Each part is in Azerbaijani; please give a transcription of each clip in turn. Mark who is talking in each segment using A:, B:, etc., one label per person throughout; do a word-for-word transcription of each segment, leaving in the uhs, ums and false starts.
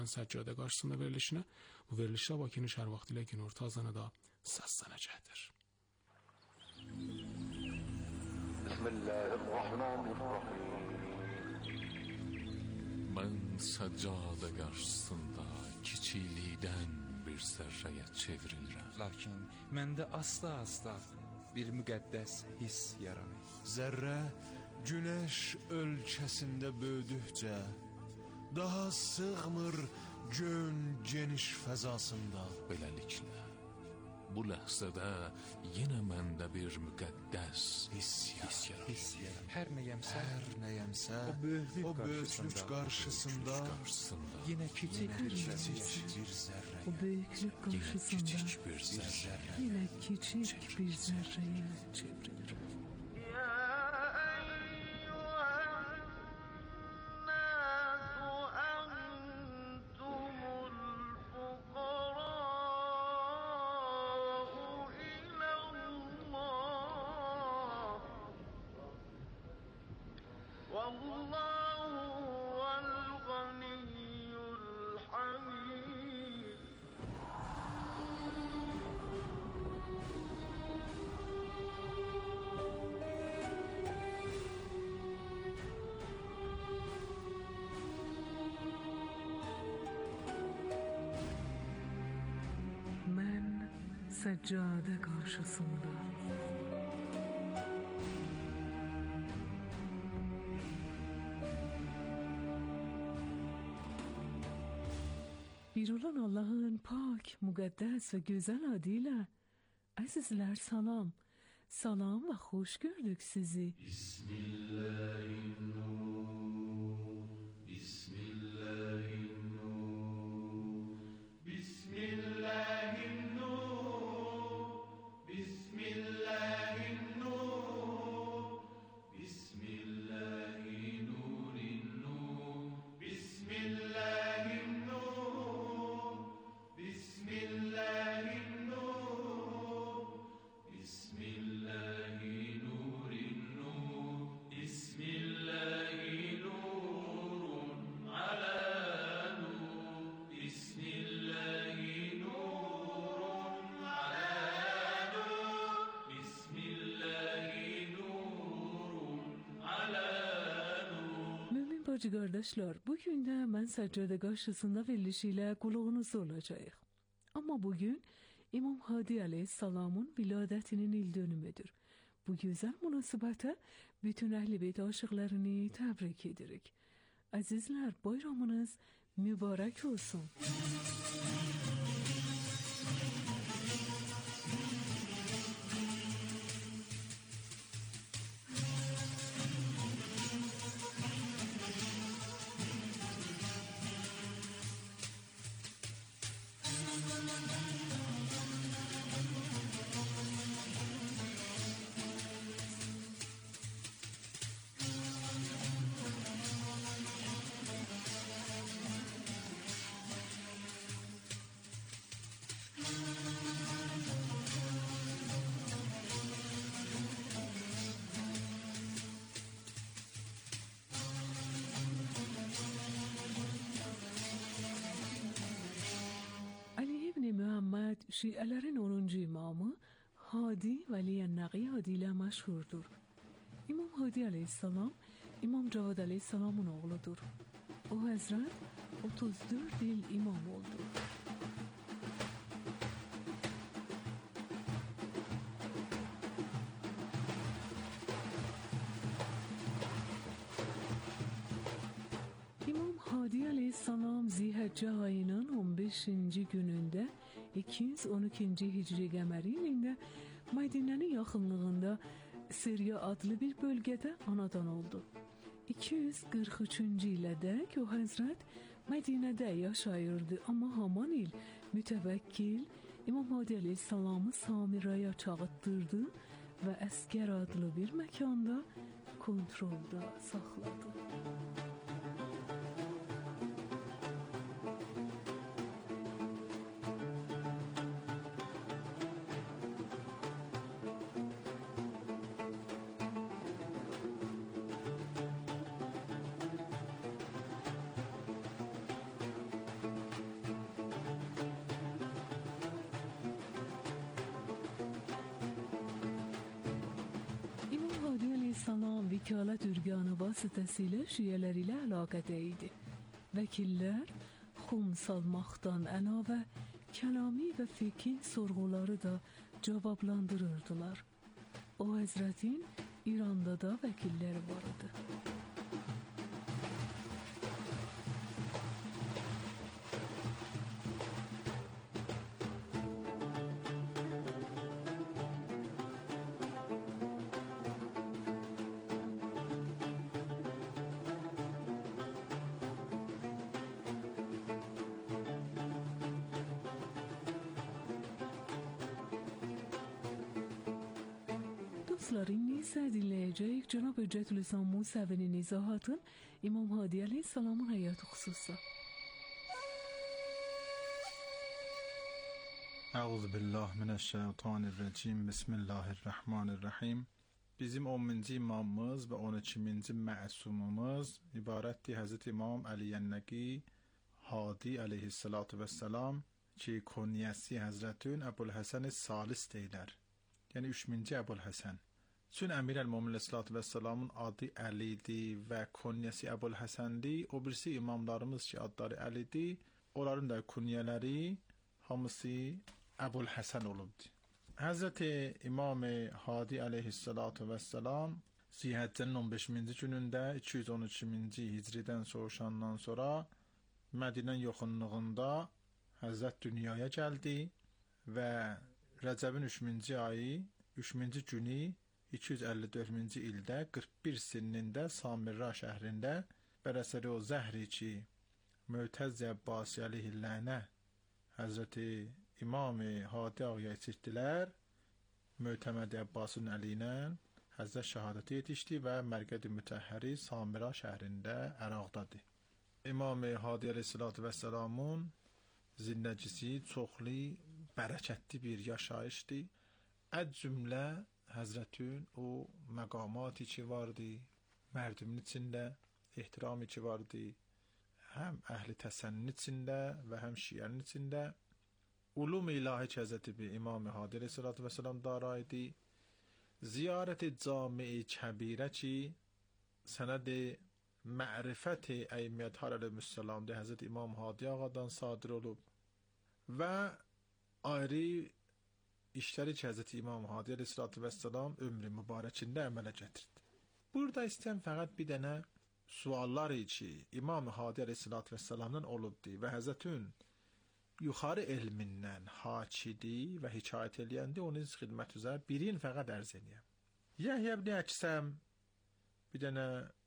A: Səccade qarşısında verilişinə. Bu verilişdə Bakının şəhər vaxtı ilə günorta azanı da səslənəcəkdir.
B: Bismillahirrahmanirrahim.
C: Mən səccade qarşısında kiçiklikdən bir zərrəyə çevrilirəm.
D: Lakin məndə asta-asta bir müqəddəs hiss yaranır.
E: Zərrə günəş ölkəsində böyüdükcə daha sığmır gön geniş fəzasında.
C: Beləliklə, bu ləhzədə yenə məndə bir müqəddəs hiss yaranır.
D: Hər nəyəmsə,
E: Hər nəyəmsə,
D: o böyüklük
E: o böyüklük
D: qarşısında,
E: qarşısında
C: qarşısında
D: yenə kiçik bir
E: kiçik
D: zərrə.
E: bir zərrə.
F: O büyüklük
C: yenə
F: karşısında
C: kiçik bir zərrə
F: yine küçük bir zerreye çevrilir. Ben seccade karşısında bir olan Allah'ın pak, mukaddes ve güzel adıyla azizler salam. Salam ve hoş gördük sizi.
G: Bismillahirrahmanirrahim. Bismillahirrahmanirrahim. Bismillahirrahmanirrahim. Bismillahirrahmanirrahim. Bismillahirrahmanirrahim. Bismillahirrahmanirrahim. Bismillahirrahmanirrahim. Bismillahirrahmanirrahim. Bismillahirrahmanirrahim. Ala nur. Bismillahirrahmanirrahim. Ala nur. Bismillahirrahmanirrahim. Ala nur.
F: Mümin bacı kardeşler, bugün de ben seccade karşısında verilişiyle kulağınızda olacağız. Ama bugün İmam Hadi Aleyhisselam'ın viladetinin il dönümüdür. Bu güzel münasebete bütün Ehl-i Beyt aşıklarını tebrik edirik. Azizler, bayramınız mübarek olsun. Ali İbni Muhammed Şiələrin onuncu imamı Hadi Vəliyə Nəqi adıyla məşhurdur. İmam Hadi Aleyhisselam İmam Cavad Aleyhisselam'ın oğludur. O Həzrət otuz dörd il imam oldu. İmam Hadi Aleyhisselam Zihəcce ayının on beşinci günündə iki yüz on ikinci Hicri qəməri ilində Mədinənin yaxınlığında Siriya adlı bir bölgədə anadan oldu. iki yüz qırx üçüncü ilədək o Həzrət Mədinədə yaşayırdı, amma haman il mütəvəkkil İmam Hadi Aleyhisselamı Samiraya çağıtdırdı və Əskər adlı bir məkanda kontrolda saxladı. Vekalet ürganı vasıtasıyla Şiyeler ile əlaqədəydi. Vəkillər xum salmaqdan əlavə kəlami və fikri sorğuları da cavablandırırdılar. O Həzrətin İranda da vəkilləri var idi. Dostlar, indi isə dinləyəcəyik Cənab Hüccətülislam Musəvinin izahatın İmam Hadi əleyhissalamın həyatı xüsusu.
H: Euzu billahi mineşşeytanirracim. Bismillahirrahmanirrahim. Bizim onuncu imamımız və on ikinci məsumumuz ibarətdir Həzrət İmam Əli Ən-Nəqi Hadi əleyhissalatu vesselam ki kunyəsi Həzrətün Əbulhəsən Salis deyilər. Yəni üçüncü Əbulhəsən. Çün Əmir el-Mömin əleyhissalatu vesselamın adı Əlidir və kunyəsi Əbulhəsəndir. O birisi imamlarımız ki adları Əlidir. Onların da kunyələri hamısı Əbulhəsən olubdur. Həzrəti İmam Hadi əleyhissalatu vesselam Zilhəccənin on beşinci günündə iki yüz on ikinci hicridən soğuşandan sonra Mədinənin yaxınlığında Həzrət dünyaya gəldi və Rəcəbin üçüncü ayı, üçüncü günü iki yüz əlli dördüncü ildə qırx bir sinində Samirra şəhrində bərəsəri o zəhri ki Mötəzzi Əbbasi əleyhillənə Həzrəti İmam Hadi ağaya içirdilər. Mötəmədi Əbbasın əliylə Həzrət şəhadəti yetişdi və Mərqəd-i Mütəhhəri Samirra şəhrində Əraqdadır. İmam Hadi əleyhissalatu vesselamın zindəcisi çoxlu bərəkətli bir yaşayışdır. Əd cümlə Həzrətün o məqamatı ki vardı, mərdumun içində ehtiramı ki vardı, həm əhli təsənnin içində və həm şiənin içində. Ulum-i ilahi ki Həzrəti bir İmam Hadi əleyhissalatu vesselam dara idi. Ziyarət-i cami-i kəbirə ki sənəd-i mərifət-i əymiyyət əleyhissalamda Həzrəti İmam Hadi ağadan sadir olub və ayrı işləri ki Həzrəti İmam Hadi əleyhissalatu vesselam ömrü mübarəkində əmələ gətirdi. Burada istəyən fəqət bir dənə suallar ki İmam Hadi əleyhissalatu vesselamdan olubdu və Həzrətin yuxarı elmindən hakidi və hikayət eləyəndə onun xidmət üzrə birin fəqət ərz eləyəm. Yəhyə ibn Əksəm bir dənə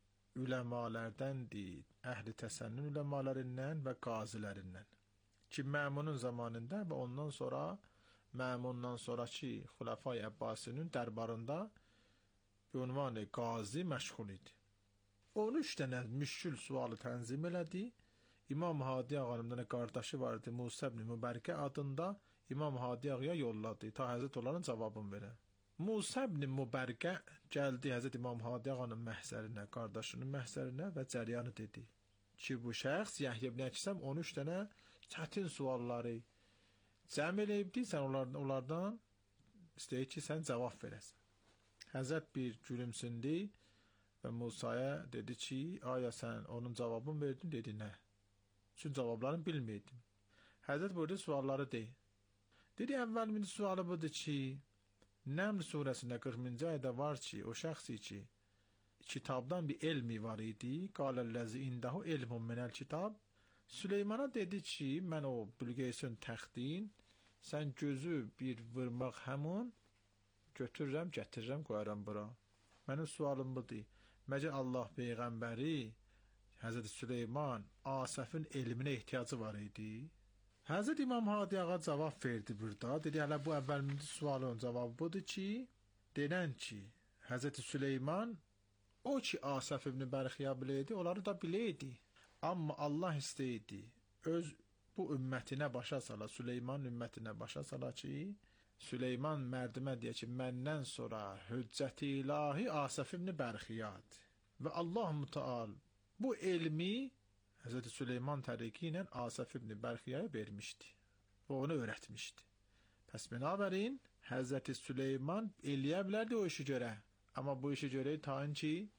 H: üləmalərdəndir, əhli təsənnün üləmalarından və qazilərindən ki Məmunun zamanında və ondan sonra Məmundan sonraki Xulafay Əbbasinin dərbarında bir ünvan qazi məşğul idi. on üç dənə müşkül sualı tənzim elədi. İmam Hadi ağanın qardaşı vardı, Musa ibn Mübərkə adında. İmam Hadi ağaya yolladı ta Həzrət onların cavabını verə. Musa ibn Mübərkə gəldi Həzrət İmam Hadi ağanın məhzərinə, qardaşının məhzərinə və cəryanı dedi ki bu şəxs Yəhyə ibn Əksəm on üç dənə çətin sualları cəm eləyibdi, sən onlardan, onlardan istəyir ki sən cavab verəsən. Həzrət bir gülümsündü və Musaya dedi ki aya sən onun cavabını verdin, dedi nə? Çünki cavablarını bilmirdim. Həzrət burada sualları deyil. Dedi əvvəl bir sualı budur ki Nəml surəsində qırxıncı ayədə var ki o şəxsi ki kitabdan bir elmi var idi. Qaləl-ləzi indahu elmun minəl kitab. Süleymana dedi ki mən o Bilqeysin təxtin sən gözü bir vurmaq həmun götürürəm, gətirirəm, qoyaram bura. Mənim sualım budur. Məcə Allah Peyğəmbəri Həzrət Süleyman Asəfin elminə ehtiyacı var idi. Həzrət İmam Hadi ağa cavab verdi burada. Dedi hələ bu əvvəlminci sualın cavabı budur ki denən ki Həzrət Süleyman o ki Asəf ibn Bərxiya biləydi, onları da biləydi. Amma Allah istəyirdi öz bu ümmətinə başa sala, Süleyman ümmətinə başa sala ki Süleyman mərdimə deyə ki məndən sonra hüccət-i ilahi Asəf ibn Bərxiyadır. Və Allah Müteal bu elmi Həzrət Süleyman təriki ilə Asəf ibn Bərxiyaya vermişdi və onu öyrətmişdi. Pəs binabərin Həzrət Süleyman eləyə bilərdi o işi görə. Amma bu işi görə tayin ki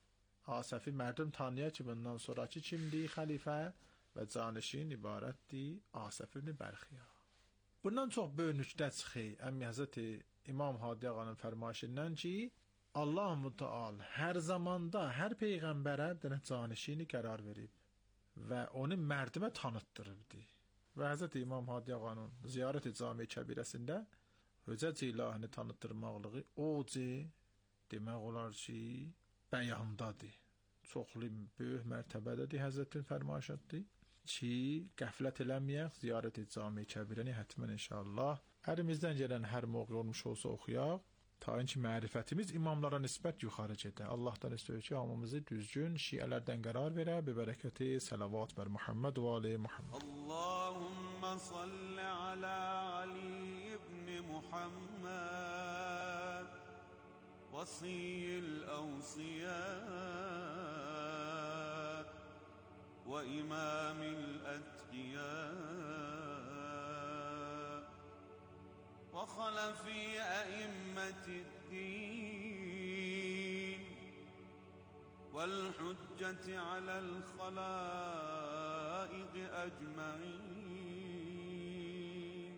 H: Asafi merdum tanıya ki bundan sonraki kimdi xəlifə və canişin ibarətdir Asaf ibn Bərxiya. Bundan çox böyük nüktə çıxır Əmi Həzrəti İmam Hadi ağanın fərmayişindən ki, Allah Mütəal hər zamanda hər peyğəmbərə dənə canişini qərar verib və onu mərdimə tanıtdırıbdı. Və Həzrəti İmam Hadi ağanın ziyarət-i cami kəbirəsində Hüccət ilahini tanıtdırmaqlığı oca demək olar ki, bəyandadır. Çoxlu böyük mərtəbədədir Həzrətin fərmayişatdır ki, qəflət eləməyək, ziyarət-i cami kəbirəni hətmən inşallah əlimizdən gələn hər mövqe olmuş olsa oxuyaq. Ta ki mərifətimiz imamlara nisbət yuxarı gedə. Allahdan istəyir ki, hamımızı düzgün şiələrdən qərar verə. Bi bərəkəti salavat bər Muhammed və ali Muhammed.
I: Allahumma salli ala Ali ibn Muhammed vasiyil awsiyat ve imamil etqiyat وخلف أئمة الدين والحجة على الخلائق أجمعين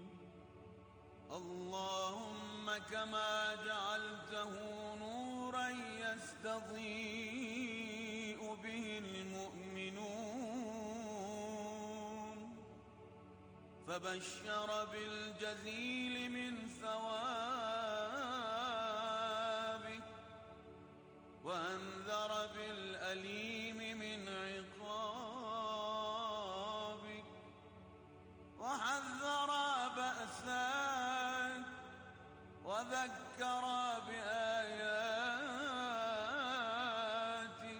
I: اللهم كما جعلته نورا يستضيء به المؤمنون فبشر بالجزيل من ثوابك وأنذر بالأليم من عقابك وحذر بأسك وذكر بآياتك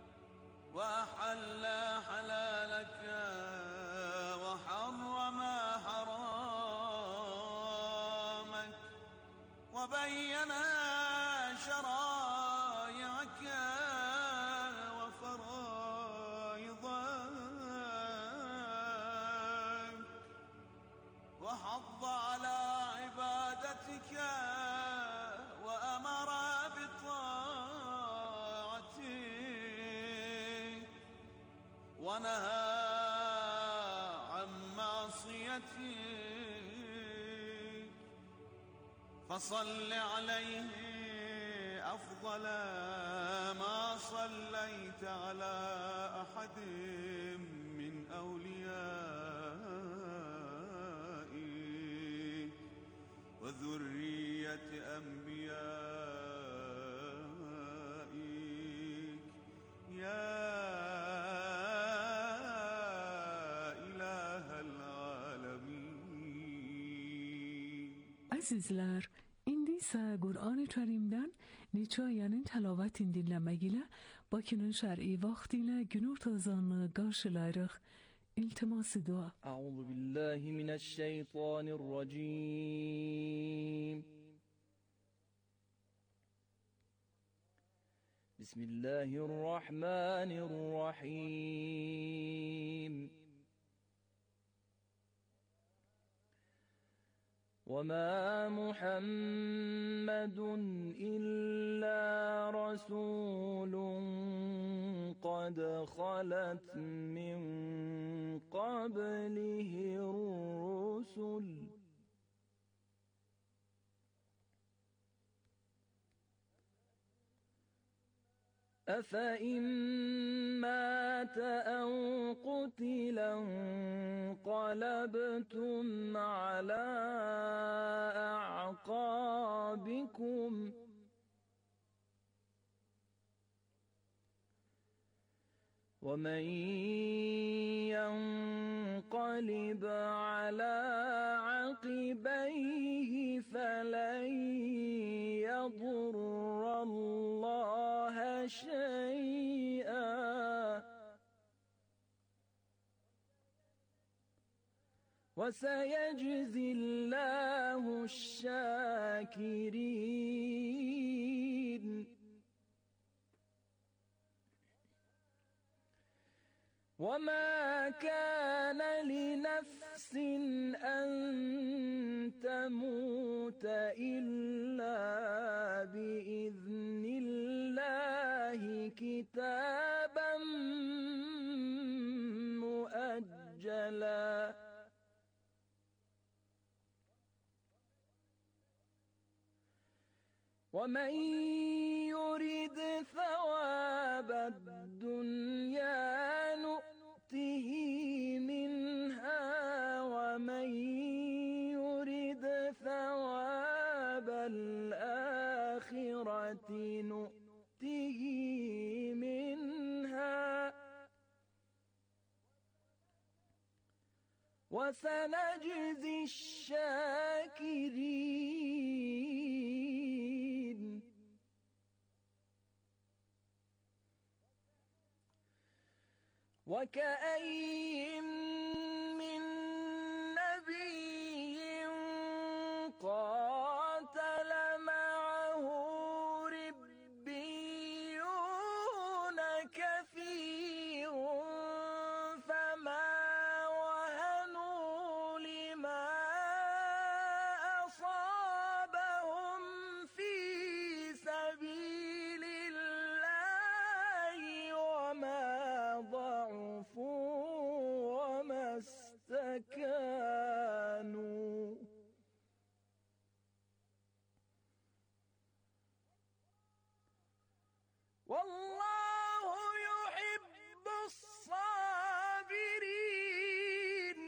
I: وأحل حلالك وحرم حرامك وبين شرائعك وفرائضك وحض على عبادتك وأمر بطاعتك ونهى عن معصيتك فصل عليه أفضل ما صليت على أحد من أوليائك وذرية أنبيائك يا إله العالمين.
F: Azizlər, indi isə Qur'an-ı Kərimdən Neçayənin təlavətin dinləməyi Bakının şər'i vaxtı ilə günorta azanını qarşılayırıq. İltiması dua.
J: Əuzu billahi mineşşeytanirracim. Bismillahirrahmanirrahim. وما محمد إلا رسول قد خلت من قبله الرسل أفإن مات أو قتل انقلبتم على أعقابكم ومن ينقلب على عقبيه فلن يضر الله شيئا وسيجزي الله الشاكرين. وما كان لنفس أن تموت إلا بإذن الله كتابا مؤجلا ومن يرد ثواب الدنيا نؤته منها ومن يرد ثواب الآخرة نؤته منها وسنجزي الشاكرين وكأين من نبي قاتل معه ربيون كثير فما وهنوا لما أصابهم في سبيل الله وما ضعفوا وما استكانوا والله يحب الصابرين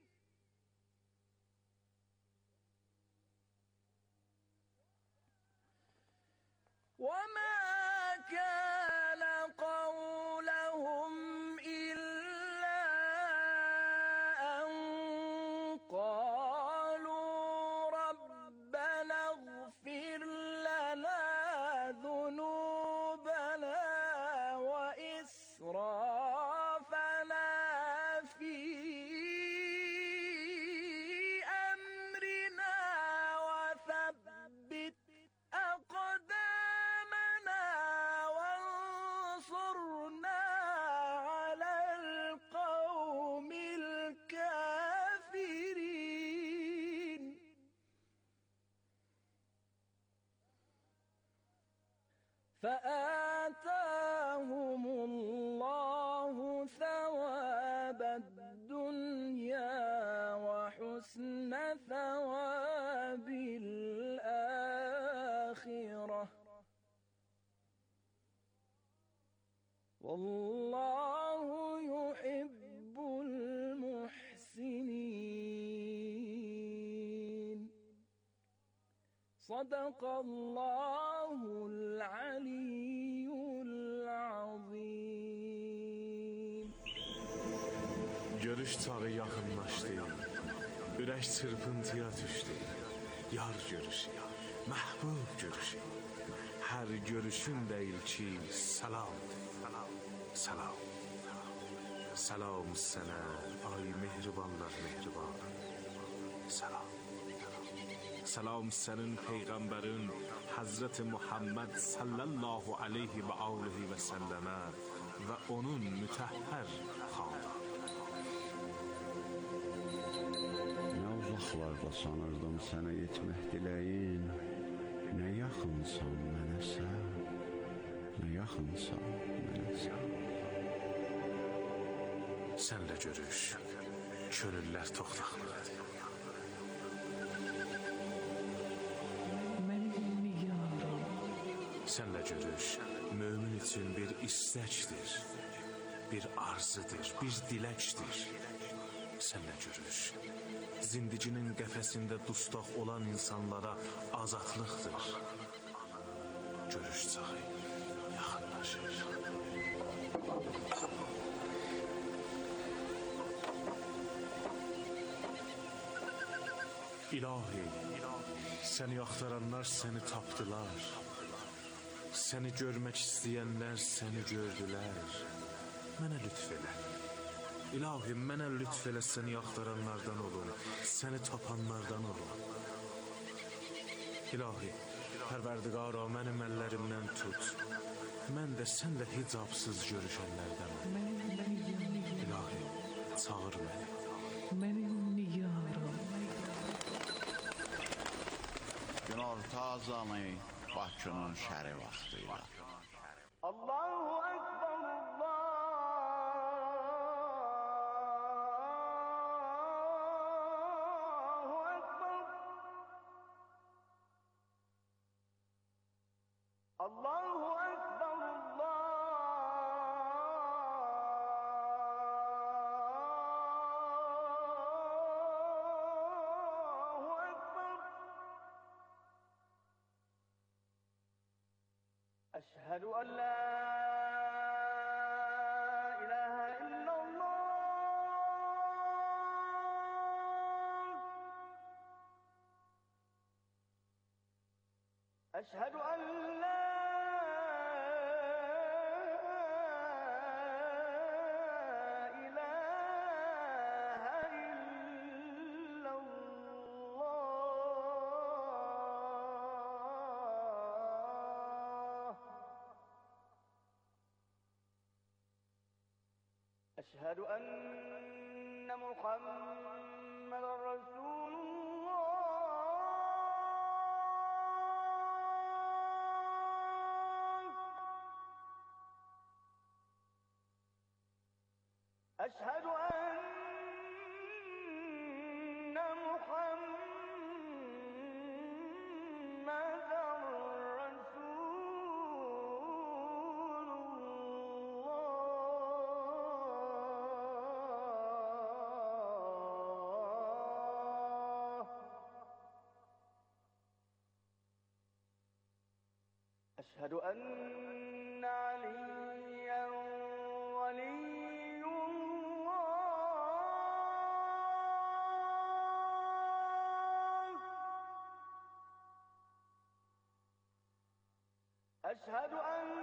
J: وما كان قولهم إلا أن قالوا ربنا اغفر لنا ذنوبنا وإسرافنا في أمرنا وثبت أقدامنا وانصرنا على القوم الكافرين فآتاهم الله ثواب الدنيا وحسن ثواب الآخرة والله يحب المحسنين صدق الله العلي العظيم.
K: Görüş çağı yaxınlaşdı. Ürək çırpıntıya düşdü. Yar görüşü, məhbub görüşü. Hər görüşün deyil ki salam, salam. Salam sənə, ay mehribanlar mehriban. Salam. Salam sənin peyğəmbərin Həzrəti Muhammed sallallahu aleyhi və alihi və səlləmə və onun mütəhhər xanı.
L: Nə uzaqlarda sanırdım sənə yetmək diləyin, nə yaxınsan mənə sən, nə yaxınsan mənə sən.
K: Sənlə görüş, könüllər toxtaqlıdır. Sənlə görüş, mömin üçün bir istəkdir, bir arzudur, bir diləkdir. Sənlə görüş, zindicinin qəfəsində dustaq olan insanlara azadlıqdır. Görüş çağı yaxınlaşır. İlahi, səni axtaranlar səni tapdılar. Səni görmək istəyənlər səni gördülər. Mənə lütf elə. İlahi, mənə lütf elə, səni axtaranlardan olun, səni tapanlardan olun. İlahi, Pərverdigara, mənim əllərimdən tut. Mən də sənlə hicabsız görüşənlərdən olun. İlahi, çağır məni.
F: Mənim nigaram.
M: Günorta azanı Bakının şəri vaxtıyla.
I: Allahu أشهد أن لا إله إلا الله أشهد أن لا إله إلا الله أشهد أن محمدا رسول الله أشهد أن محمدا رسول الله أشهد أن عليا ولي الله أشهد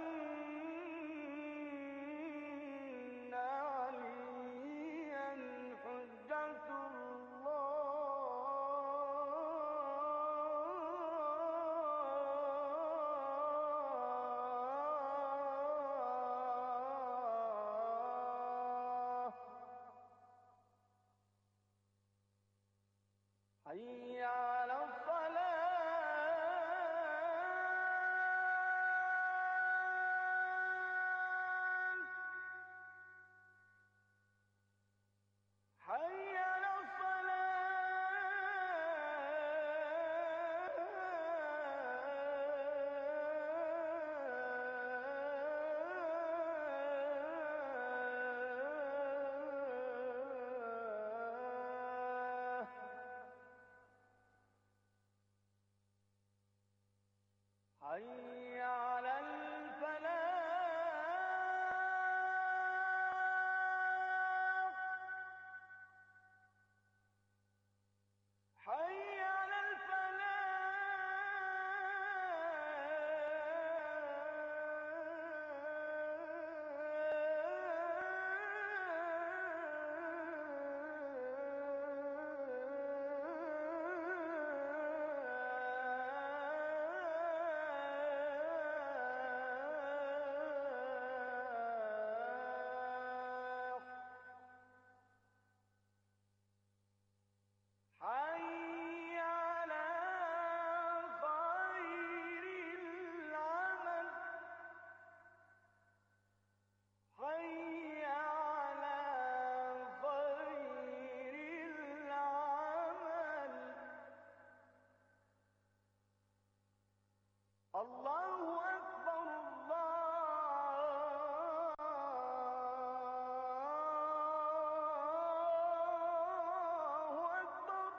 I: أن عليا حجة الله حي على الصلاة حي على الصلاة حي على الفلاح حي على الفلاح حي على خير العمل حي على خير العمل الله أكبر الله أكبر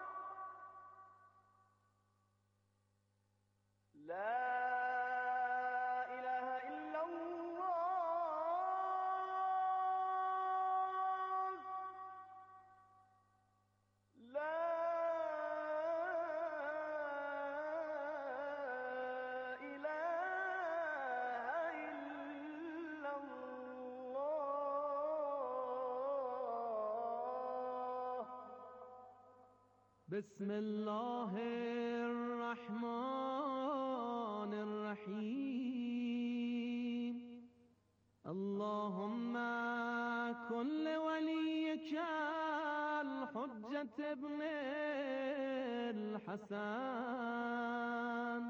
I: لا إله إلا الله لا إله إلا الله
M: بسم الله الرحمن الرحيم اللهم كن لوليك الحجة ابن الحسن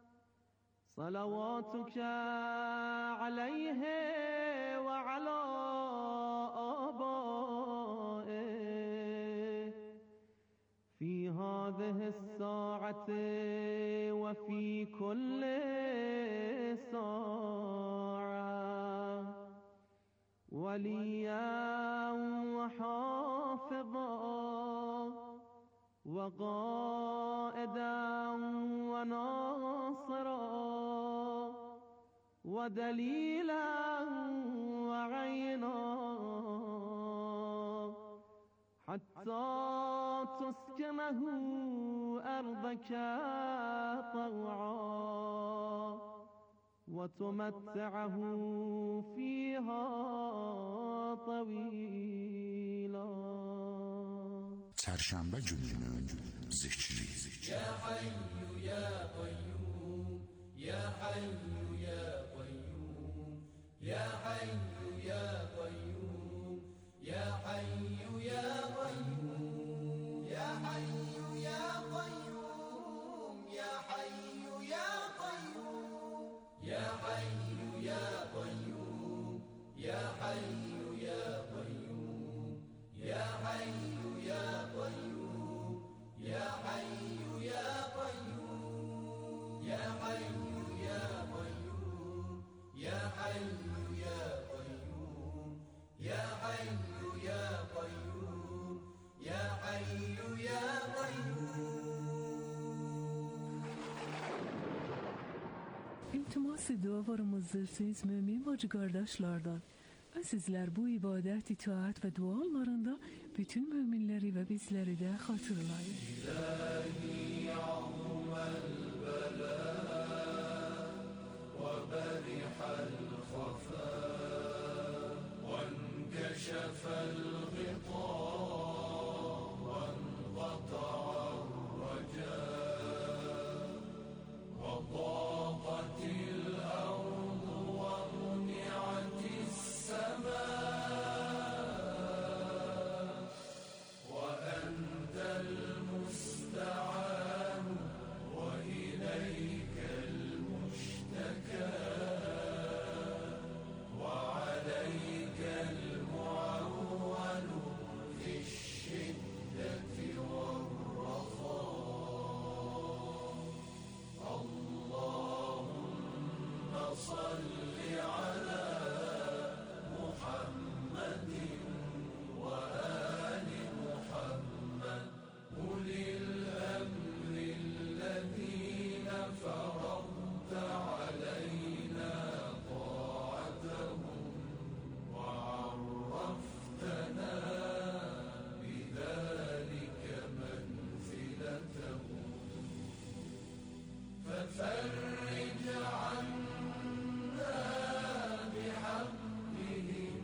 M: صلواتك عليه وعلى آبائه في هذه الساعة وفي كل ساعة وليا وحافظا وقائدا وناصرا ودليلا وعينا حتى تسكنه أرضك طوعا وتمتعه فيها طويلا.
N: Çərşənbə gününün zikri.
G: Ya Hayyu ya Qayyum, Ya Hayyu ya Qayyum, Ya Hayyu ya Qayyum, Ya Hayyu ya Qayyum, Ya Hayyu ya Qayyum, Ya Hayyu ya Qayyum, Ya Hayyu ya Qayyum, Ya Hayyu ya Qayyum, Ya Hayyu ya Qayyum, Ya Hayyu ya Qayyum, Ya Hayyu ya Qayyum, Ya Hayyu ya Qayyum, Ya Hayyu ya Qayyum, Ya Hayyu ya Qayyum.
F: İltimas dualarımızdır mümin bacı kardeşlerden. Sizler bu ibadət, itaat ve dualarında bütün müminleri ve bizleri de hatırlayın.
G: İlahi azmel bela ve berihal khafa ve enkeşefel gıta ve enqata'ar raca ve daqatil ardu ve muni'atis السماء وأنت المستعان وإليك المشتكى وعليك المعول في الشدة والرخاء. اللهم صل على محمد وآل محمد أولي الأمر الذين فرضت علينا طاعتهم وعرفتنا بذلك منزلتهم ففرج عنا بحقهم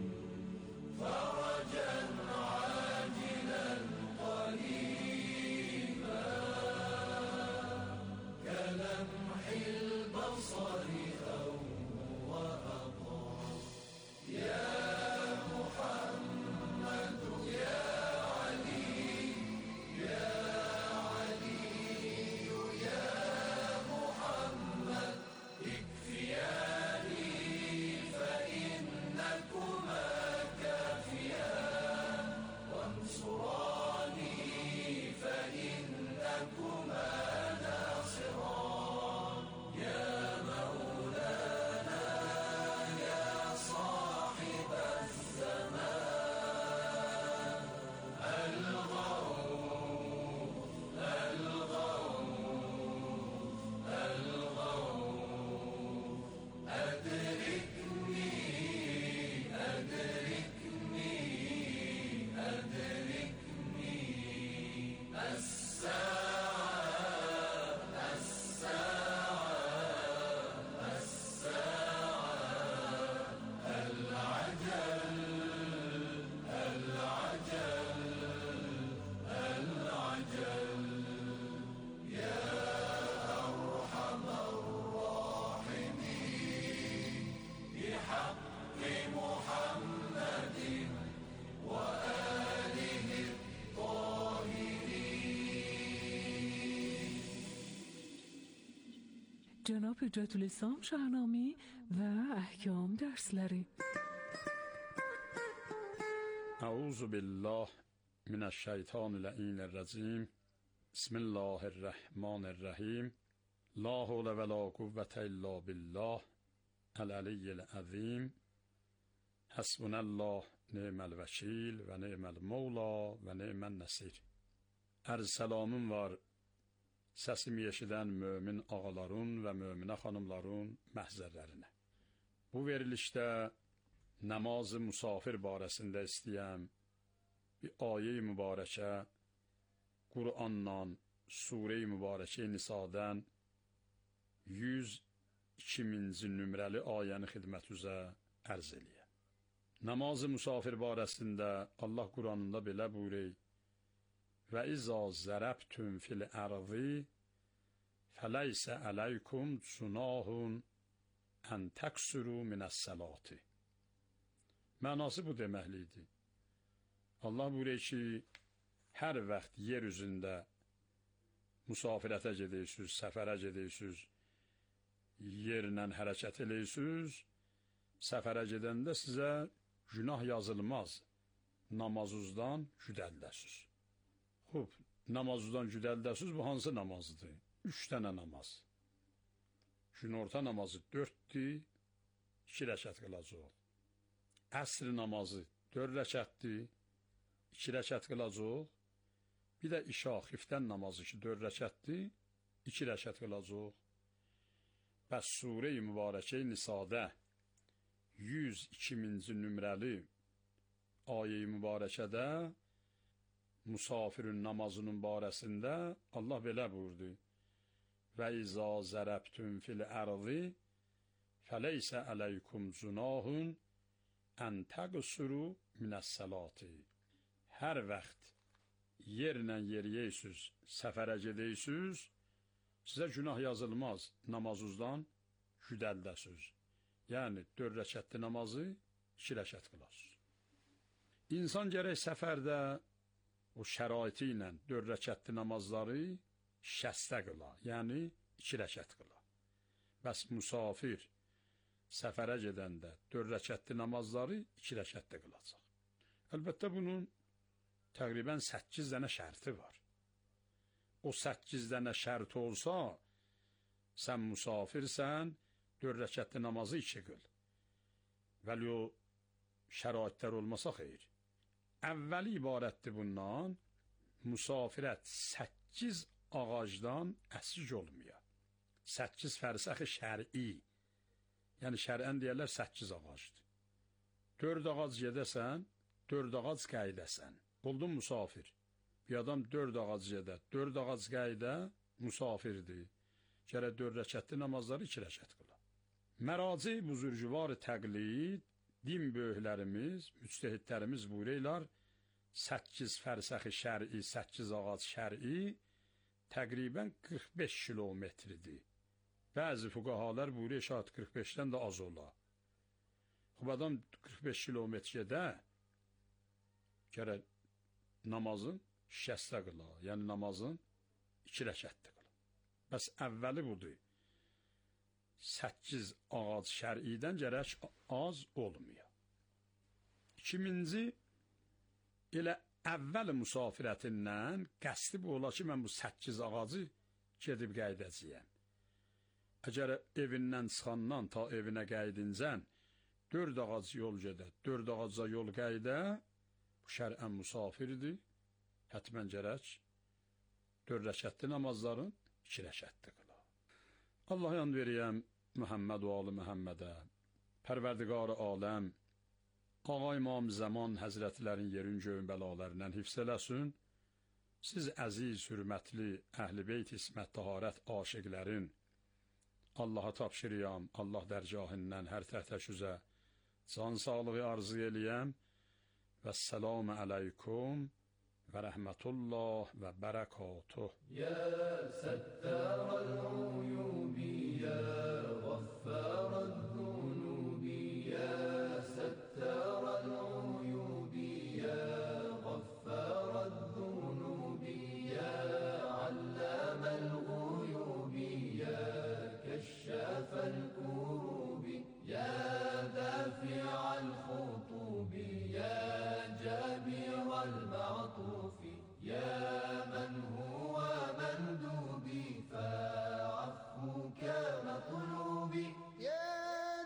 G: فرجا عاجلا قريبا كلمح البصر أو وأقرب. يا محمد يا علي يا علي يا محمد اكفياني فإنكما كافيان وانصراني فإنكما ناصران. يا مولانا يا صاحب الزمان الغوث الغوث الغوث أدركني أدركني أدركني الساعة الساعة الساعة العجل العجل العجل. يا أرحم الراحمين بحق محمد وآله الطاهرين.
F: جناب حجت‌الاسلام شاهنامه و احکام درسleri.
O: اعوذ بالله من الشیطان اللعین الرجیم. بسم الله الرحمن الرحیم. لا حول ولا قوة الا بالله العلی العظیم. حسبنا الله نعم الوکیل و نعم المولا و نعم النصیر. Ərz salamım var səsimi eşidən mömin ağaların və möminə xanımların məhzərlərinə. Bu verilişdə namazı musafir barəsində istəyəm bir ayə-i mübarəkə Qur'andan, Sure-i Mübarəkə Nisadən yüz ikinci nömrəli ayəni xidmət üzə ərz eləyəm. Namazı musafir barəsində Allah Qur'anında belə buyurur: Və izə zərəbtüm fil ərzi fələysə ələykum cunahun ən təqsuru minəs-səlati. Mənası bu deməklidir. Allah buyurur ki, hər vaxt yer üzündə musafirətə gedirsiniz, səfərə gedirsiniz, yerlə hərəkət edirsiniz, səfərə gedəndə sizə günah yazılmaz, namazınızdan güdəldəsiniz. Xub, namazınızdan güdəldəsiniz, bu hansı namazıdır? Üç dənə namaz. Günorta namazı dörddür, iki rəkət qılacaq. Əsr namazı dörd rəkətdir, iki rəkət qılacaq. Bir də işa, xiftən namazı ki, dörd rəkətdir, iki rəkət qılacaq. Bəs Sure-i Mübarəkə Nisadə yüz ikinci nömrəli ayə-i mübarəkədə musafirin namazının barəsində Allah belə buyurdu: Və izə zərəbtüm fil ərzi fələysə ələykum cunahun ən təqsuru minəs-səlati. Hər vaxt yerlə yeriyəysiniz, səfərə gedəysiniz, sizə günah yazılmaz, namazınızdan güdəldəsiniz. Yəni, dörd rəkətli namazı iki rəkət qılasınız. İnsan gərək səfərdə o şəraiti ilə dörd rəkətli namazları şəstə qıla, yəni iki rəkət qıla. Bəs musafir səfərə gedəndə dörd rəkətli namazları iki rəkətdə qılacaq. Əlbəttə bunun təqribən səkkiz dənə şərti var. O səkkiz dənə şərt olsa, sən musafirsən, dörd rəkətli namazı iki qıl. Vəli o şəraitlər olmasa xeyr. Əvvəli ibarətdir bundan, musafirət səkkiz ağacdan əsik olmuyor. Səkkiz fərsəxi şər'i, yəni şərən deyərlər səkkiz ağacdır. Dörd ağac gedəsən, dörd ağac qaydəsən. Oldun musafir. Bir adam dörd ağac gedə, dörd ağac qaydə musafirdir. Gərək dörd rəkətli namazları iki rəkət qıla. Məraci buzurcuvar təqlid, din böyüklərimiz, müctəhidlərimiz buyururlar, səkkiz fərsəxi şər'i, səkkiz ağac şər'i təqribən qırx beş kilometridir. Bəzi fuqahalar buyuruyor, şayət qırx beşdən də az ola. Xub, adam qırx beş kilometr gedə, gərək namazın şəstə qıla, yəni namazın iki rəkətdə qıla. Bəs əvvəli budur. Səkkiz ağac şər'idən gərək az olmuyor. İkinci, elə əvvəl musafirətindən qəsdi bu ola ki, mən bu səkkiz ağacı gedib qaydəcəyəm. Əgər evindən çıxandan ta evinə qaydincən, dörd ağac yol gedə, dörd ağaca yol qaydə, bu şərən musafirdir, hətmən gərək dörd rəkətli namazların iki rəkətli qıla. Allah yan veriyəm Muhammed və Ali Muhammedə, Pərverdigar-ı aləm, Ağa İmam Zaman Həzrətlərin yerin göyün bəlalarından hifz eləsin, siz əziz, hürmətli, Əhl-i Beyt İsmət Taharət aşiqlərin Allaha tapşırıyam, Allah dərgahından hər təhtəş üzə can sağlığı arzu eləyəm və səlamü əleykum və rəhmətullah və bərəkatuh.
G: Ya səttərəl uyubi, ya qaffərəl zunubi, ya səttərəl uyubi, ya qaffərəl zunubi, ya alləməl uyubi, ya كشاف الكروب يا دافع الخطوب يا جابر المعطوف يا من هو مندوبي فعفوك مطلوبي يا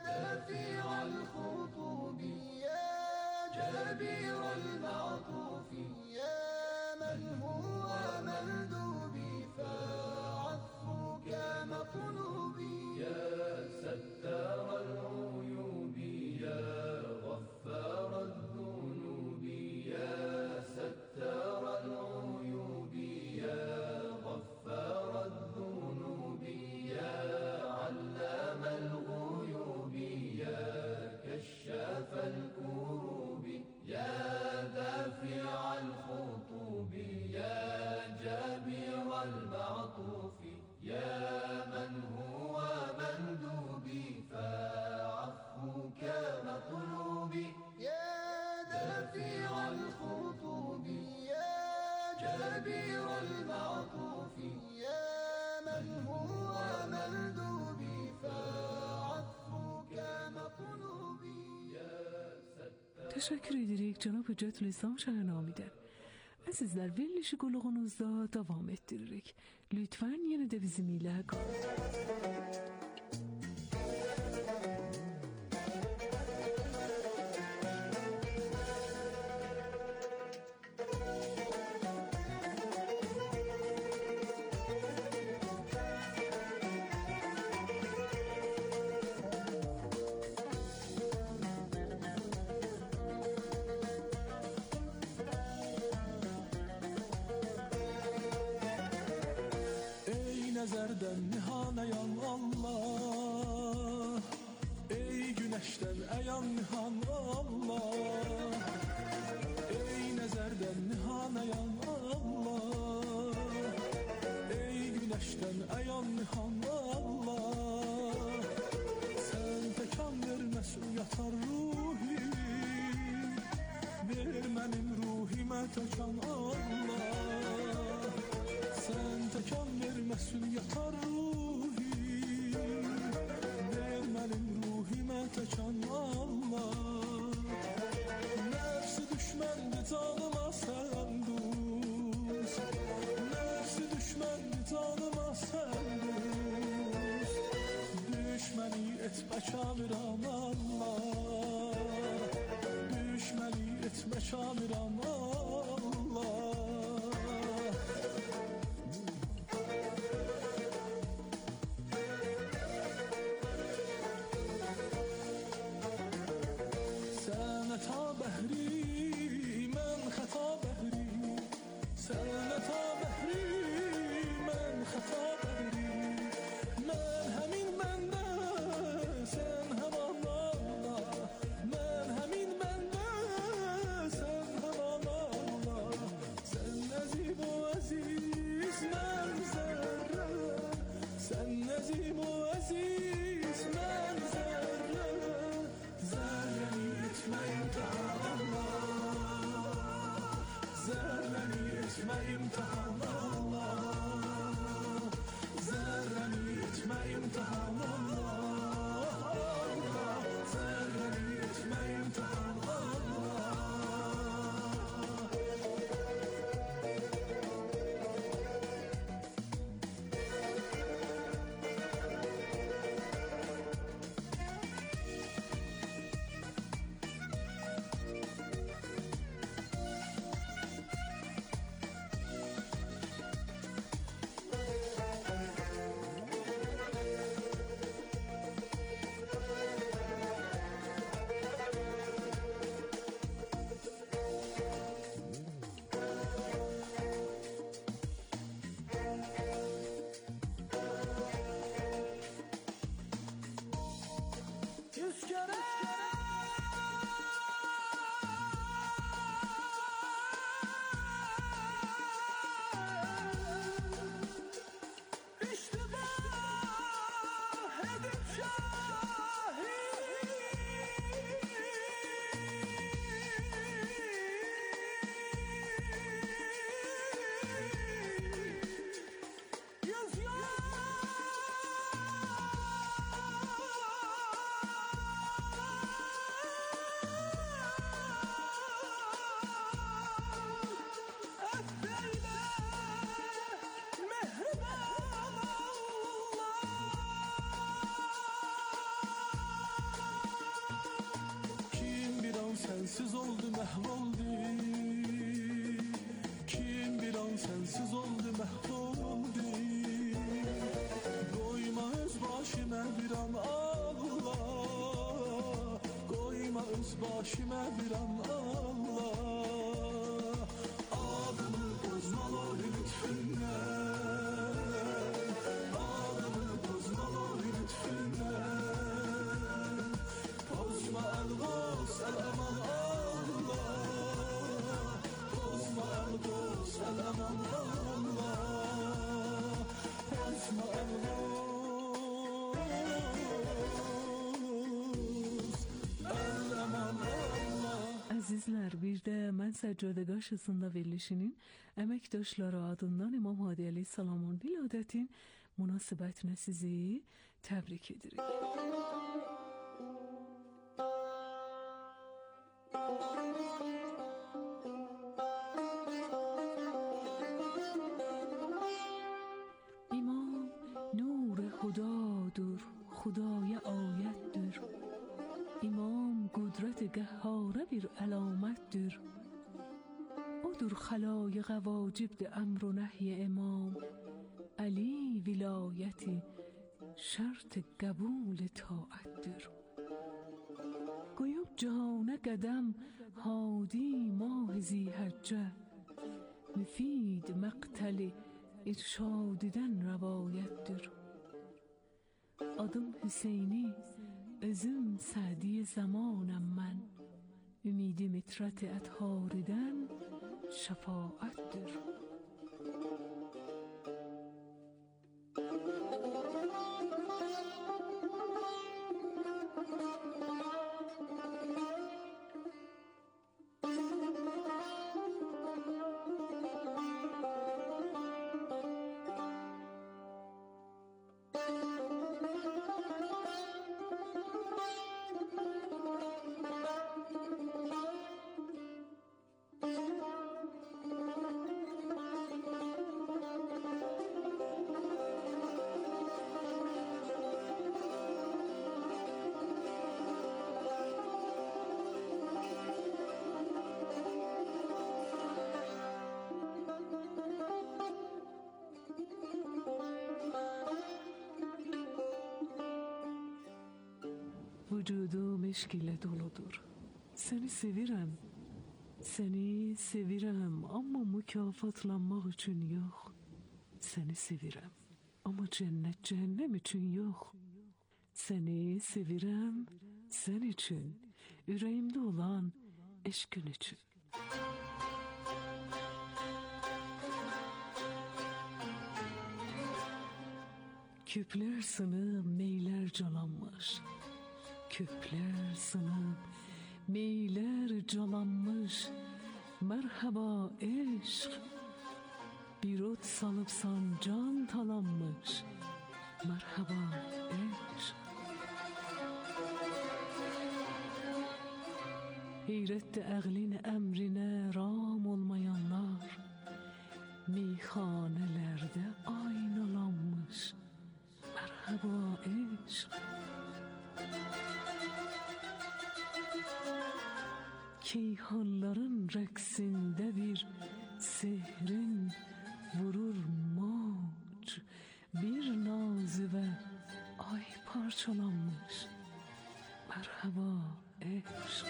G: كبير المعطوف يا من هو مندوبي فعطفك مطلوبي يا ستار.
F: Teşekkür ederek Cenab-ı Hüccetül İslam şərhnameden əzizlər verilişi qulluğunuzda davam etdiririk. Lütfen yenə də bizim ilə qalın.
P: Nəzərdən nihan əyan Allah, ey günəşdən əyan nihan Allah, ey nəzərdən nihan əyan Allah, ey günəşdən əyan nihan Allah, sən təkan verməsin yatar ruhi, ver mənim ruhimə təkan Allah, sən təkan verməsin yatar ruhim, ver mənim ruhimə təkan Allah. Nəfsi düşməndir canıma sən dost, nəfsi düşməndir canıma sən dost, düşməni etmə kafiran Allah, düşməni etmə kafiran Allah. Sensiz oldu mahvoldu, kim bir an sensiz oldu mahvoldu, koyma öz başıma bir an Allah, koyma öz başıma bir an Allah, adımı bozmalı lütfünden, adımı bozmalı lütfünden, bozma el-gos el-aman
F: Əzizlər, bir də mən hemen səccadəgah şısında verilişinin əməkdaşları adından İmam Hadi Əleyhisselamın viladətin münasibətinə sizi təbrik edirik. İmam nur hudadır, Xudaya ayətdir. İmam qudret qəhhara bir əlamətdir. Odur xalayiqə vacibdir əmr و nəhy imam. Əli vilayəti şərt qəbul taətdir. Qoyub cahana qədəm hadi mah zیحجه. Müfid məqtəli irşadidən rəvayətdir. Adım Hüseyni, özüm Sa'di zamanım mən. Ümidim itrət ətharidən şəfaətdir. Vücudum eşq ilə doludur. Səni sevirəm. Səni sevirəm, amma mükafatlanmaq üçün yox. Səni sevirəm, amma cənnət cəhənnəm üçün yox. Səni sevirəm, sən üçün, ürəyimdə olan eşqin üçün. Küplər sınıb, meylər calanmış. Küplər sınıb, meylər calanmış. Mərhaba eşq. Bir ot salıbsan can talanmış. Mərhaba eşq. Heyrətdə əqlin əmrinə ram olmayanlar meyxanələrdə aynalanmış. Mərhaba eşq. Keyhanların rəqsində bir sehrin vurur moc. Bir nazıvə ay parçalanmış. Mərhaba eşq.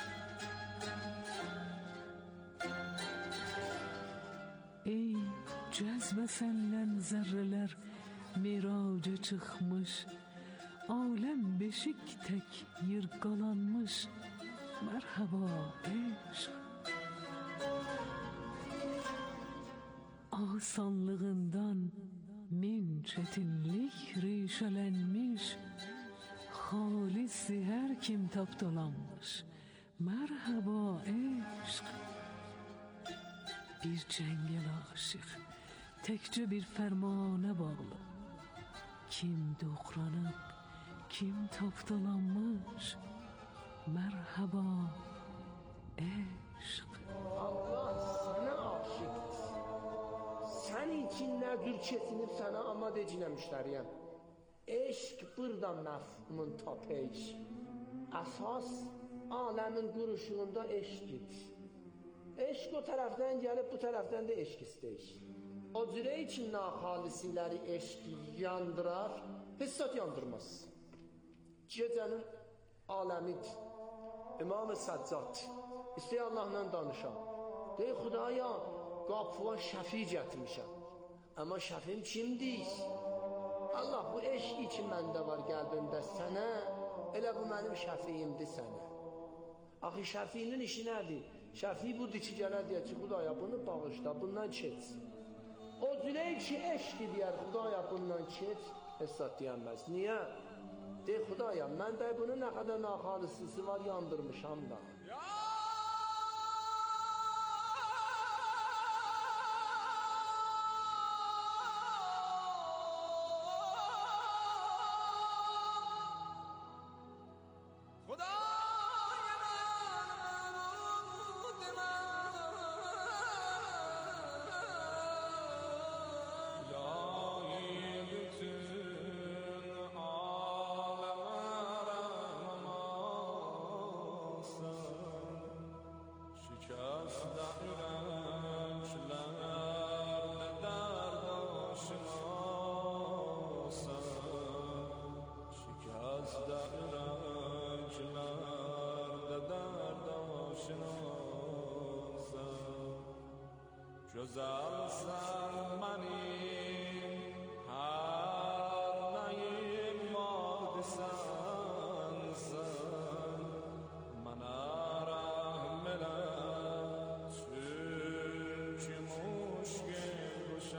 F: Ey cəzbə səndən zərrələr miraca çıxmış. Aləm beşik tək yırqalanmış. Mərhaba eşq. Asanlığından min çətinlik rişələnmiş. Xalis hər kim tapdalanmış. Mərhaba eşq. Bir cəngəl aşıq təkcə bir fərmana bağlı. Kim doğranıb, kim tapdalanmış. Merhaba eşq.
Q: Allah sana aşıqdır. Sən için nə cür keçinib sənə amad edilmişləriyəm. Eşq burada məfhumun tapış. Əsas aləmin quruşuğunda eşqdir. Eşq o tərəfdən gəlib bu tərəfdən də eşq istəyir. O cürə için naxalisiləri eşq yandırar, hissat yandırmaz. Gecənin aləmidir. İmam-ı Səccad istəyə Allahla danışam. Deyir, Xudaya, qapıva şəfi gətirmişəm. Amma şəfim kimdir? Allah, bu eşq ki məndə var qəlbimdə sənə, elə bu mənim şəfiyimdir sənə. Axı şəfinin işi nədir? Şəfi budur ki, gələr deyər ki, Xudaya, bunu bağışla, bundan keç. O cürə ki, eşq deyər, Xudaya, bundan keç, hesab deyənməz. Niyə? Deyir, Xudaya, mən də bunun nə qədər naxalısısı var, yandırmışam da.
R: Gözəlsən mənim hər nəyim vadisansan, mənə rəhm elə, çünki muşqin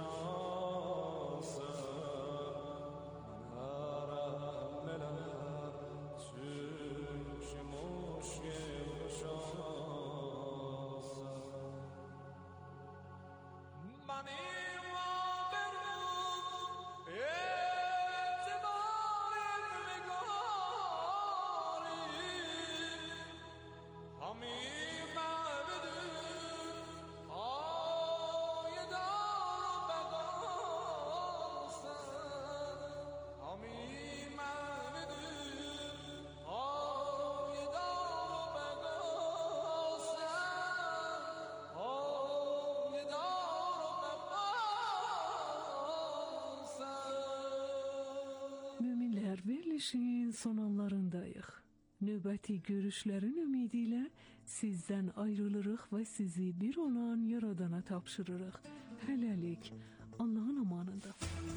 R: quşansın. Mənə rəhm elə, çünki muşqin quşansın. Benim haberim etibarım megarim, hamim mevdim ayedar begansın, hamim mevdim ayedar begansın, ayedar.
F: Müminler verilişin son anlarındayıq. Növbəti görüşlərin ümidi ilə sizdən ayrılırıq və sizi bir olan Yaradana tapşırırıq. Hələlik Allahın amanında.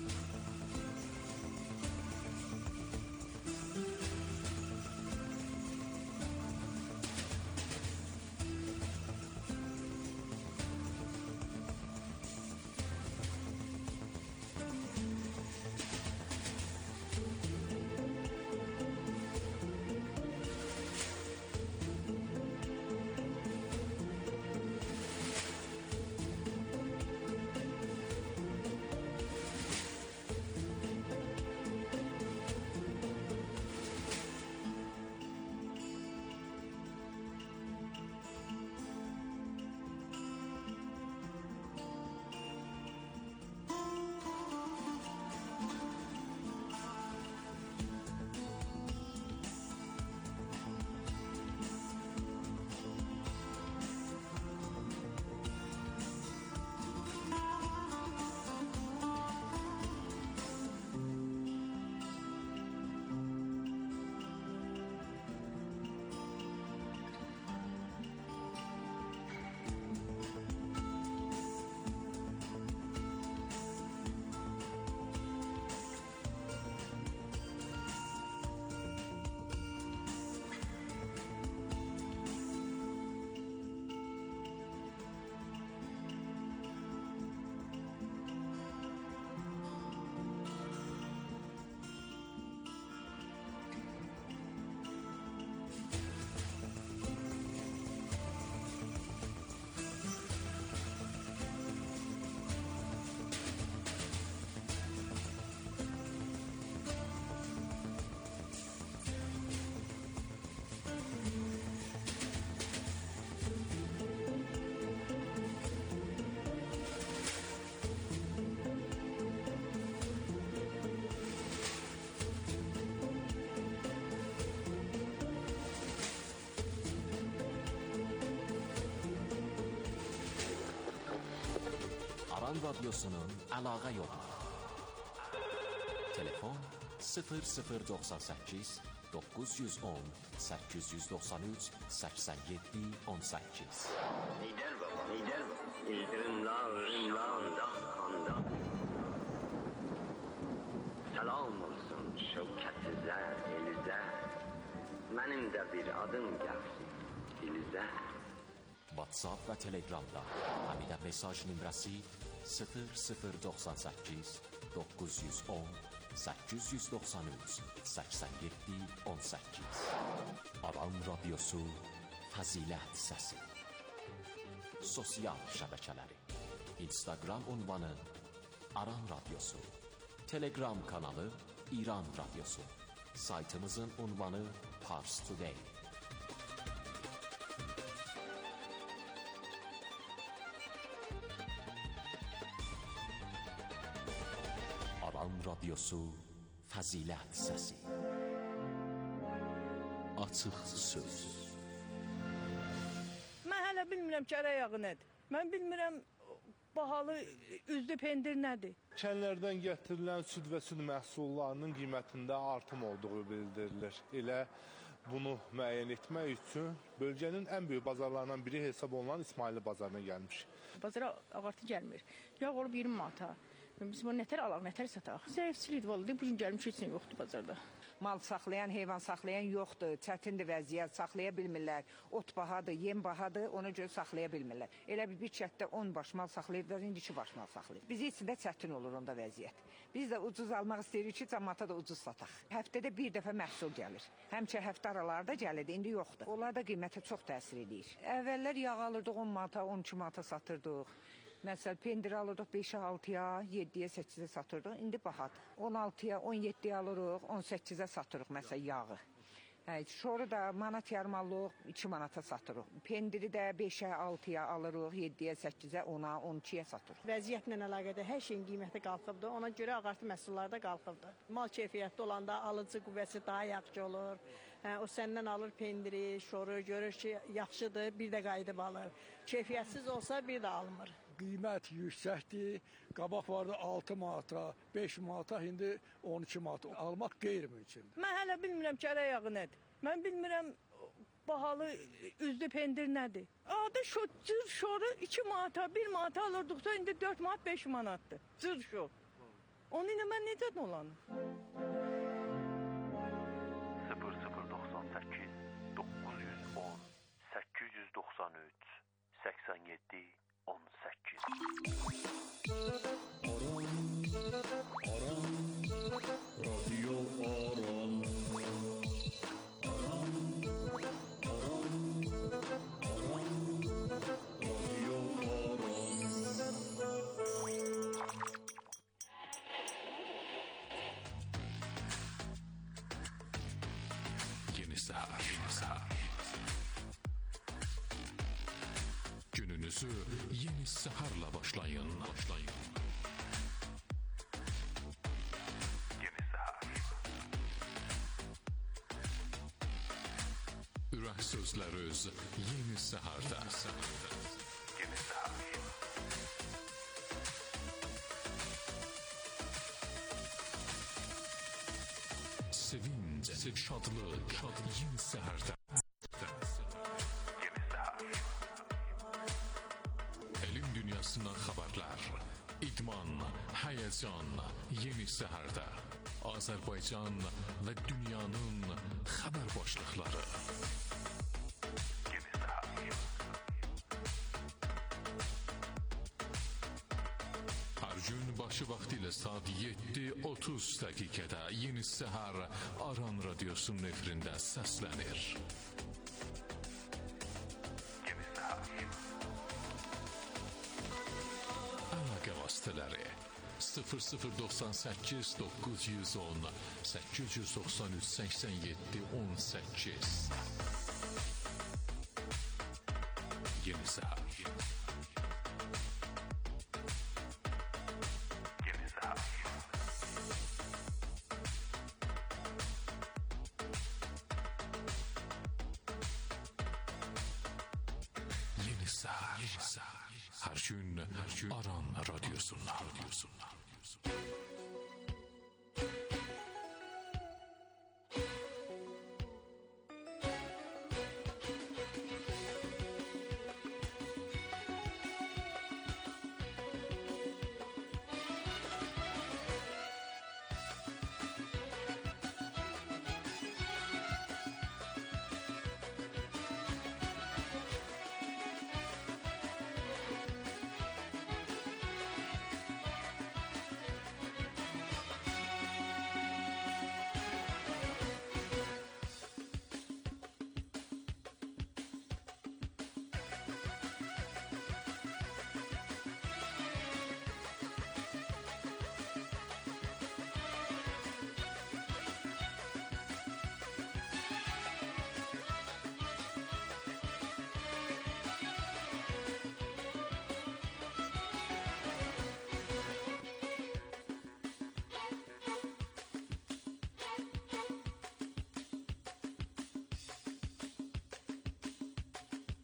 S: Aran Radyosu'nun əlaqə yolu. Telefon sıfır sıfır doxsan səkkiz doqquz yüz on səkkiz yüz doxsan üç səksən yeddi on səkkiz.
T: Lider baba, lider baba. İldirimla, ürünla, anda, anda. Selam olsun şevkətizə, elizə. Mənim də bir adım gəlsin dilizə.
S: WhatsApp və Telegramda Həmidə mesaj nömrəsi sıfır sıfır doxsan səkkiz doqquz yüz on səkkiz yüz doxsan üç səksən yeddi on səkkiz. Aran Radyosu Fəzilət Səsi. Sosial şəbəkələri: Instagram ünvanı Aran Radyosu, Telegram kanalı İran Radyosu, saytımızın ünvanı Pars Today. Aran Radyosu Fəzilət Səsi. Açıq söz.
J: Mən hələ bilmirəm kərə yağı nədir. Mən bilmirəm bahalı üzlü pendir nədir.
U: Kəndlərdən gətirilən süd və süd məhsullarının qiymətində artım olduğu bildirilir. Elə Bunu müəyyən etmək üçün bölgənin ən böyük bazarlarından biri hesab olunan İsmailli bazarına gəlmiş.
J: Bazara ağartı gəlmir. Yağ olub iyirmi manata. Biz bunu nətər alaq, nətər sataq? Zəifçilik vallahi bu gün gəlmiş heç nə yoxdur bazarda.
V: Mal saxlayan, heyvan saxlayan yoxdur. Çətindir vəziyyət, saxlaya bilmirlər. Ot bahadır, yem bahadır, ona görə saxlaya bilmirlər. Elə bir bir çətdə on baş mal saxlayıblar, indi iki baş mal saxlayıb. Biz üçün də çətin olur onda vəziyyət. Biz də ucuz almaq istəyirik ki, cəmaata da ucuz sataq. Həftədə bir dəfə məhsul gəlir. Həmçə həftə aralarda gəlirdi, indi yoxdur. Onlar da qiymətə çox təsir edir. Əvvəllər yağ alırdıq on manata, on iki manata satırdıq. Məsələn, pendir alırdıq beşə, altıya, yeddiyə, səkkizə satırdıq. İndi bahadır. on altıya, on yeddiyə alırıq, on səkkizə satırıq məsələn yağı. Hə, şoru da manat yarım alırıq, iki manata satırıq. Pendiri də beşə, altıya alırıq, yeddiyə, səkkizə, ona, on ikiyə satırıq.
W: Vəziyyətlə əlaqədə hər şeyin qiyməti qalxıbdır. Ona görə ağartı məhsulları da qalxıbdır. Mal keyfiyyətli olanda alıcı qüvvəsi daha yaxşı olur. Hə, o səndən alır pendiri, şoru, görür ki, yaxşıdır, bir də qayıdıb alır. Keyfiyyətsiz olsa bir də almır.
X: Qiymət yüksəkdir. Qabaq vardı altı manata, beş manata, indi on iki manata. Almaq qeyri-mümkündür.
J: Mən hələ bilmirəm kərə yağı nədir. Mən bilmirəm bahalı üzlü pendir nədir. Adı şu cır şoru iki manata, bir manata alırdıqsa indi dörd manat, beş manatdır. Cır şor. Onu ilə mən necə olanım?
B: sıfır sıfır doxsan səkkiz doqquz yüz on səkkiz yüz doxsan üç səksən yeddi on səkkiz.
C: Aran, radyo Aran. Aran, Aran, Aran, radyo Aran. Yeni Sahar, Yeni Sahar. Gününüzü Yeni Sahar'la başlayın. Başlayın.
B: Yeni Sahar.
C: Ürək sözləriniz Yeni Sahar'da.
B: Yeni Sahar.
C: Sevinç, şadlıq, Yeni Sahar'da.
B: Yeni Sahar.
C: Elm dünyasından xəbərlər, idman, həyəcan, Yeni Sahar'da. Azərbaycan və dünyanın xəbər başlıqları.
B: Yeni Sahar.
C: Hər gün başı vaxtı ilə saat yeddi otuz dəqiqədə Yeni Sahar Aran Radyosu'nun efirində səslənir.
B: Yeni Sahar.
C: Əlaqə vasitələri sıfır sıfır doxsan səkkiz doqquz yüz on səkkiz yüz doxsan üç səksən yeddi on səkkiz. Yeni Sahar.
B: Yeni Sahar.
C: Yeni Sahar. Yeni Sahar. Hər gün, hər gün Aran Radyosu'nda. Radyosu'nda.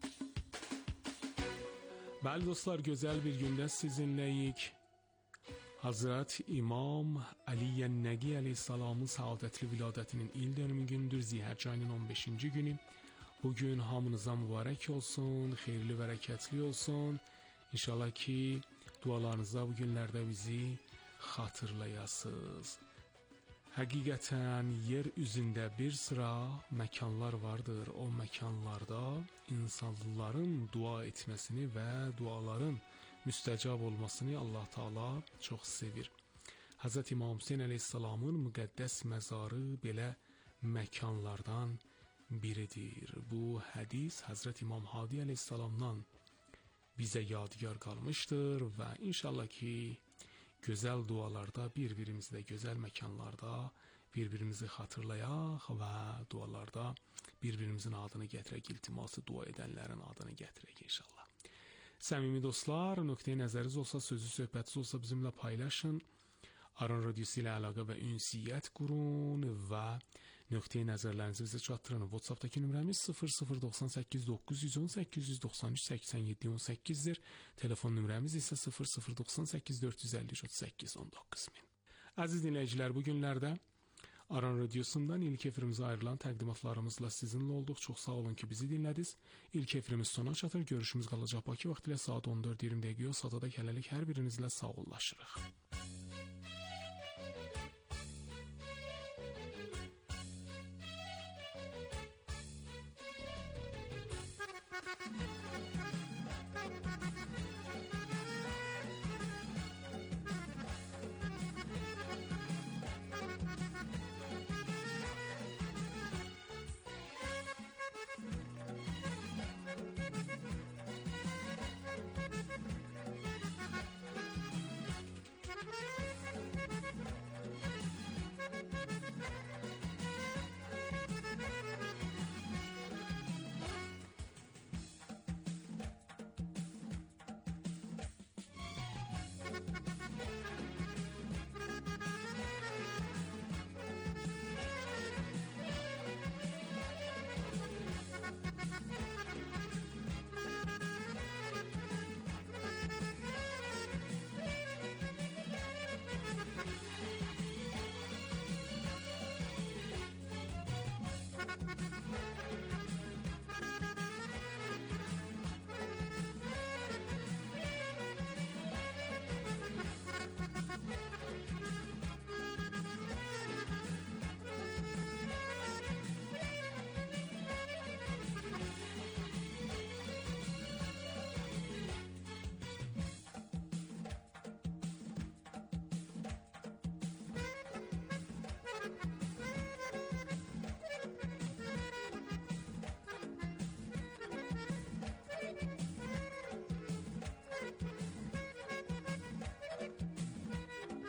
A: Bəli dostlar, gözəl bir gündə sizinləyik. Hazret İmam Ali Nəqi əleyhissalamın səadətli viladətinin il dönümü günüdür. Zilhicce ayının on beşinci günü. Bugün hamınıza mübarək olsun, xeyirli, bərəkətli olsun. İnşallah ki dualarınızda bu günlərdə bizi xatırlayasınız. Həqiqətən yer üzündə bir sıra məkanlar vardır. O məkanlarda insanların dua etməsini və duaların müstəcab olmasını Allah Taala çox sevir. Hazreti İmam Hüseyn əleyhissalamın müqəddəs məzarı belə məkanlardan biridir. Bu hədis Hazreti İmam Hadi əleyhissalamdan bizə yadigar qalmışdır və inşallah ki gözəl dualarda bir-birimizlə gözəl məkanlarda bir-birimizi xatırlayaq və dualarda bir-birimizin adını gətirək, iltiması dua edənlərin adını gətirək inşallah. Səmimi dostlar, nöqteyi nəzəriniz olsa, sözü söhbətiniz olsa bizimlə paylaşın. Aran Radyosu ilə əlaqə və ünsiyyət qurun və nöqteyi nəzərlərinizi bizə çatdırın. WhatsAppdakı nömrəmiz sıfır sıfır doxsan səkkiz doqquz yüz on səkkiz yüz doxsan üç səksən yeddi on səkkizdir. Telefon nömrəmiz isə sıfır sıfır doxsan səkkiz dörd yüz əlli üç otuz səkkiz on doqquz min. Əziz dinləyicilər, bu günlərdə Aran Radyosu'ndan ilk efirimize ayrılan təqdimatlarımızla sizinle olduq. Çox sağ olun ki bizi dinlədiniz. İlk efirimiz sona çatır. Görüşümüz qalacaq Bakı vaxtilə saat on dörd iyirmi dəqiqə. O saata da hələlik hər birinizlə sağollaşırıq.